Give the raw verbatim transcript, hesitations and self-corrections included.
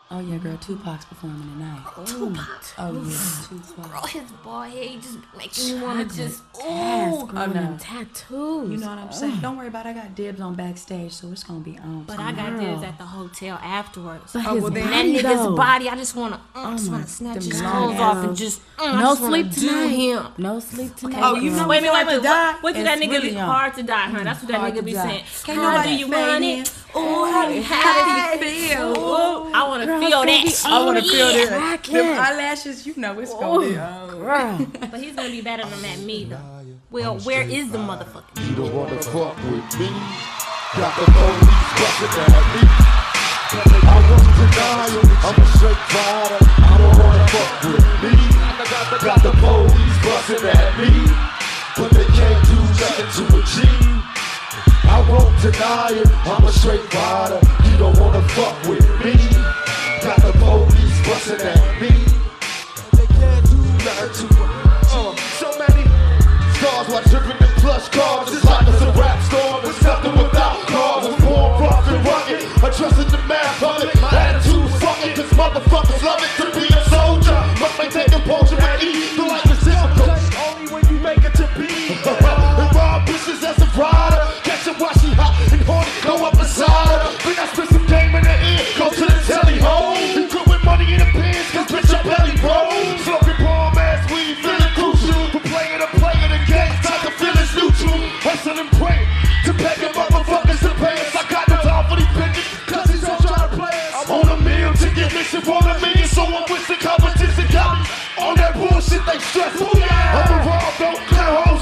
Oh yeah, girl, Tupac's performing tonight. Tupac. Oh yeah, Tupac. Girl, his bald head, he just making me wanna just Task, ooh, oh, no. tattoos. You know what I'm saying? Don't worry about it. I got dibs on backstage, so it's gonna be on. But I got dibs at the hotel afterwards. But oh, well, then, that nigga's though. body, I just wanna, uh, Oh just my- wanna snatch them his long clothes off and arms. just, uh, I No just wanna sleep do tonight. him. No sleep tonight. Oh, you know, wait a minute, wait a minute. Die, What did that it's nigga really be? young. Hard to die, huh? That's what that Hard nigga to be die. saying. Can't How nobody do you fade want in. it? Ooh, how do you How do you feel? Ooh, I wanna Girl, feel it's that gonna be- shit. I wanna feel Yeah. that. Them eyelashes, you know it's gonna be on. Girl. But he's gonna be better than that me though. Well, where is the motherfucker? You don't wanna fuck with me. Got the police bustin' at me. I won't deny it. I'm a straight rider. I don't wanna fuck with me. Got the police bustin' at me, but they can't do nothing to a G. I won't deny it. I'm a straight rider. You don't wanna fuck with me. Got the police bustin' at me. They can't do nothing to a uh, so many scars while dripping in plush cars. It's like it's a rap storm. It's nothing without cars. Was born rough and rugged. I trusted the math of it. Attitude's fucking, cause motherfuckers love it to be a soldier. Must maintain composure and eat. The life is difficult only when you make it to be. And rob bitches as a rider. Catch her while she hot and horny. Go up beside her. Then I spit some game in the ear. Go to the telly home. And good with money in the pants. Cause bitch, your belly rolls. Smoking palm ass weed. Feeling crucial. For playing a player the game. Time to feel it's neutral. Hustle and pray. To pay the motherfuckers to pay us. I got no time for these bitches. Cause he's all trying to play us. I'm on a meal to get mission for a million. So I'm with the competition. Got me on that bullshit they stress. I'm involved, don't clear home.